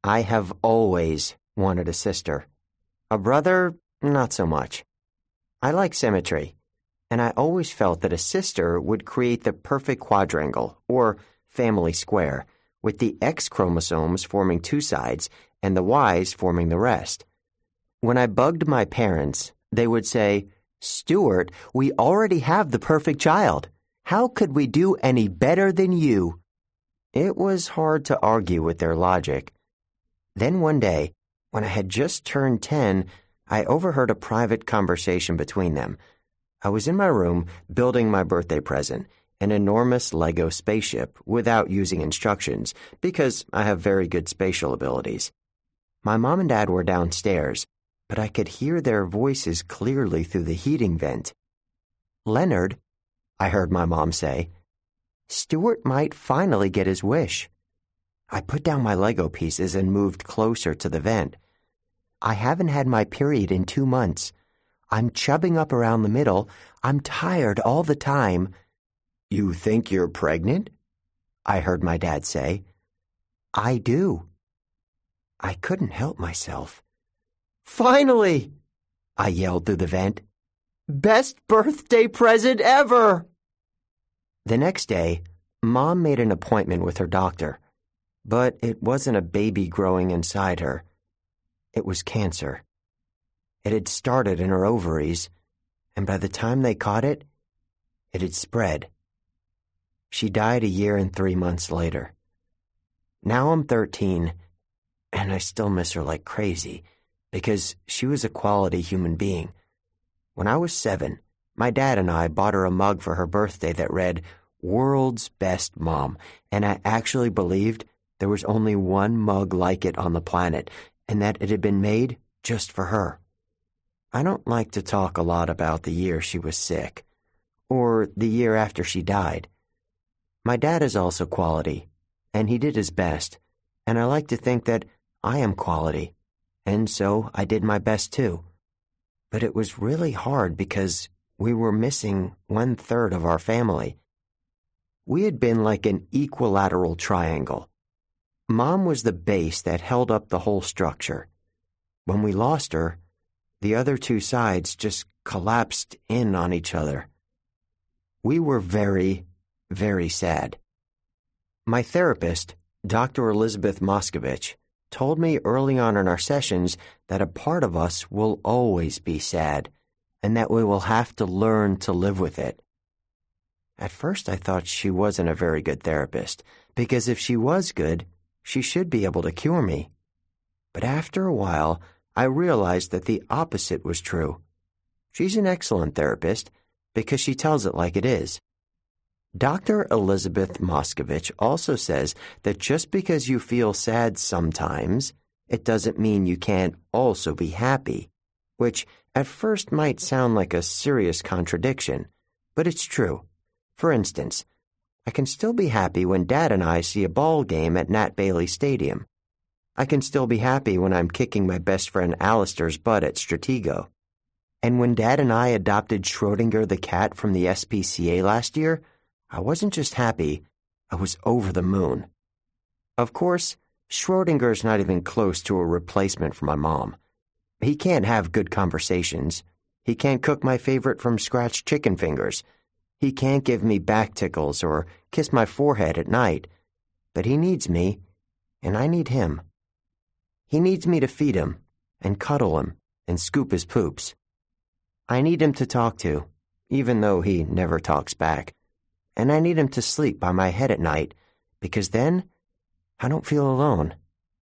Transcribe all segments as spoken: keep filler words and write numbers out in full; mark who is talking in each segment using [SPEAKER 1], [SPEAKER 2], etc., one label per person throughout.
[SPEAKER 1] I have always wanted a sister. A brother, not so much. I like symmetry, and I always felt that a sister would create the perfect quadrangle, or family square, with the X chromosomes forming two sides and the Y's forming the rest. When I bugged my parents, they would say, "Stuart, we already have the perfect child. How could we do any better than you?" It was hard to argue with their logic. Then one day, when I had just turned ten, I overheard a private conversation between them. I was in my room building my birthday present, an enormous Lego spaceship, without using instructions, because I have very good spatial abilities. My mom and dad were downstairs, but I could hear their voices clearly through the heating vent. "Leonard," I heard my mom say, "Stuart might finally get his wish." I put down my Lego pieces and moved closer to the vent. "I haven't had my period in two months. I'm chubbing up around the middle. I'm tired all the time." "You think you're pregnant?" I heard my dad say. "I do." I couldn't help myself. "Finally!" I yelled through the vent. "Best birthday present ever!" The next day, Mom made an appointment with her doctor, but it wasn't a baby growing inside her. It was cancer. It had started in her ovaries, and by the time they caught it, it had spread. She died a year and three months later. Now I'm thirteen, and I still miss her like crazy, because she was a quality human being. When I was seven, my dad and I bought her a mug for her birthday that read, "World's Best Mom," and I actually believed there was only one mug like it on the planet, and that it had been made just for her. I don't like to talk a lot about the year she was sick, or the year after she died. My dad is also quality, and he did his best, and I like to think that I am quality, and so I did my best too. But it was really hard because we were missing one-third of our family. We had been like an equilateral triangle. Mom was the base that held up the whole structure. When we lost her, the other two sides just collapsed in on each other. We were very, very sad. My therapist, Doctor Elizabeth Moskovich, told me early on in our sessions that a part of us will always be sad, and that we will have to learn to live with it. At first I thought she wasn't a very good therapist, because if she was good, she should be able to cure me. But after a while, I realized that the opposite was true. She's an excellent therapist because she tells it like it is. Doctor Elizabeth Moskovich also says that just because you feel sad sometimes, it doesn't mean you can't also be happy, which at first might sound like a serious contradiction, but it's true. For instance, I can still be happy when Dad and I see a ball game at Nat Bailey Stadium. I can still be happy when I'm kicking my best friend Alistair's butt at Stratego. And when Dad and I adopted Schrodinger the cat from the S P C A last year, I wasn't just happy, I was over the moon. Of course, Schrodinger's not even close to a replacement for my mom. He can't have good conversations. He can't cook my favorite from scratch chicken fingers. He can't give me back tickles or kiss my forehead at night. But he needs me, and I need him. He needs me to feed him, and cuddle him, and scoop his poops. I need him to talk to, even though he never talks back. And I need him to sleep by my head at night, because then I don't feel alone.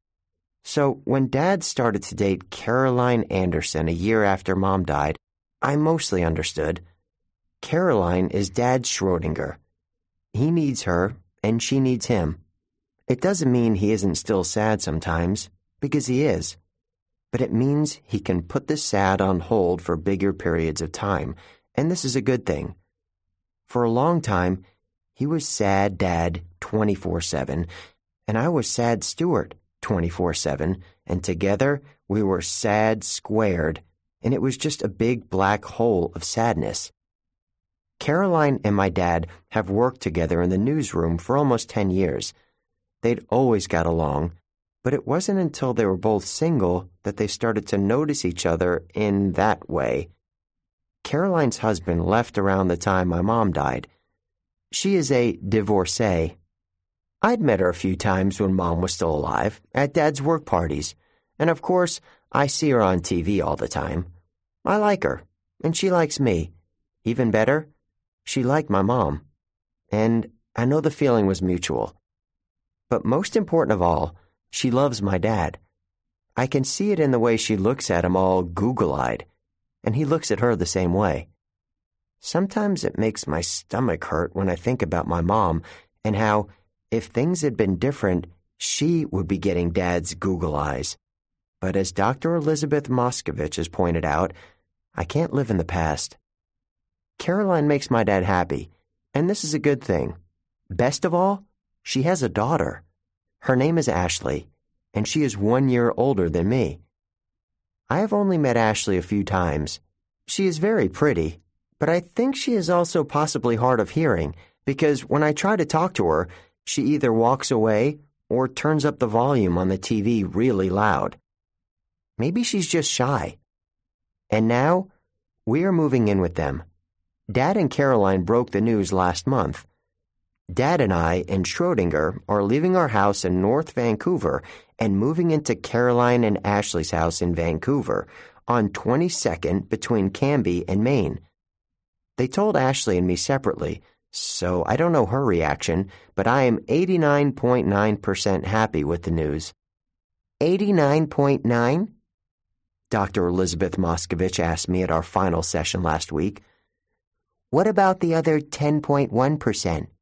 [SPEAKER 1] So when Dad started to date Caroline Anderson a year after Mom died, I mostly understood. Caroline is Dad's Schrodinger. He needs her, and she needs him. It doesn't mean he isn't still sad sometimes, because he is. But it means he can put the sad on hold for bigger periods of time, and this is a good thing. For a long time, he was sad Dad twenty-four seven, and I was sad Stuart twenty-four seven, and together we were sad squared, and it was just a big black hole of sadness. Caroline and my dad have worked together in the newsroom for almost ten years. They'd always got along, But it wasn't until they were both single that they started to notice each other in that way. Caroline's husband left around the time my mom died. She is a divorcee. I'd met her a few times when Mom was still alive, at Dad's work parties, and of course, I see her on T V all the time. I like her, and she likes me. Even better, she liked my mom. And I know the feeling was mutual. But most important of all, she loves my dad. I can see it in the way she looks at him all Google-eyed, and he looks at her the same way. Sometimes it makes my stomach hurt when I think about my mom and how, if things had been different, she would be getting Dad's Google eyes. But as Doctor Elizabeth Moskovich has pointed out, I can't live in the past. Caroline makes my dad happy, and this is a good thing. Best of all, she has a daughter. Her name is Ashley, and she is one year older than me. I have only met Ashley a few times. She is very pretty, but I think she is also possibly hard of hearing because when I try to talk to her, she either walks away or turns up the volume on the T V really loud. Maybe she's just shy. And now, we are moving in with them. Dad and Caroline broke the news last month. Dad and I and Schrodinger are leaving our house in North Vancouver and moving into Caroline and Ashley's house in Vancouver on twenty-second between Cambie and Maine. They told Ashley and me separately, so I don't know her reaction, but I am eighty-nine point nine percent happy with the news. eighty-nine point nine? Doctor Elizabeth Moskovich asked me at our final session last week. What about the other ten point one percent?